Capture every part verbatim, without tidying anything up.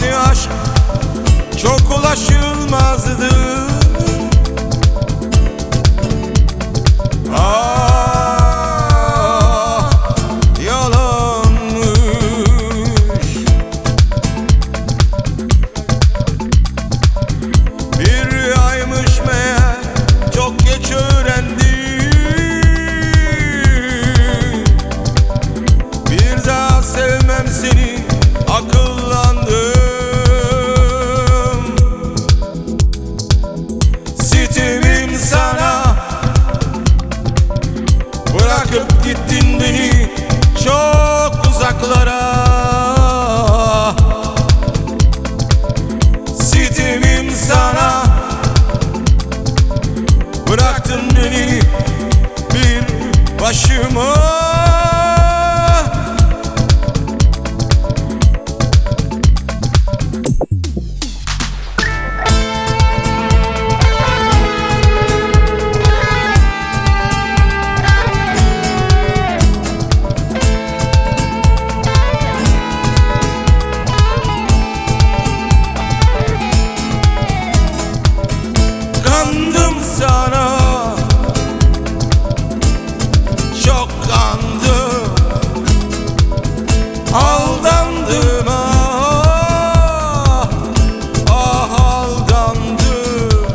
Hani aşk çok ulaşılmazdı. Ah, yalanmış. Bir aymış meğer, çok geç öğrendim. Bir daha sevmem seni, akıllandım. Sitemim sana, bırakıp gittin beni çok uzaklara. Sitemim sana, bıraktın beni bir başıma. Kandım sana, çok kandım, aldandım, ah, ah aldandım.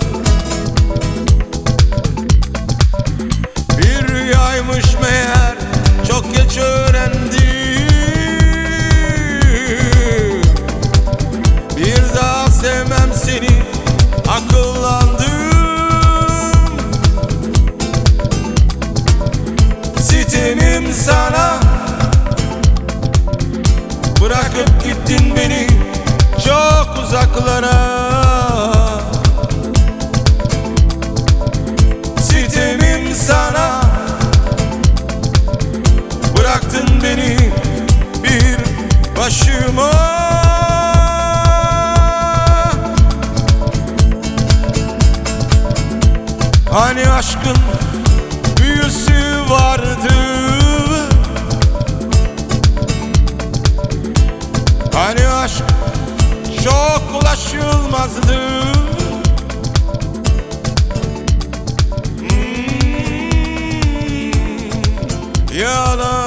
Bir rüyaymış meğer, çok geç öğrendim. Bir daha sevmem seni, akıllandım. Sitemim sana, bırakıp gittin beni çok uzaklara. Sitemim sana, bıraktın beni bir başıma. Hani aşkın büyüsü vardı, hani aşk çok ulaşılmazdı. Hmm, yalan.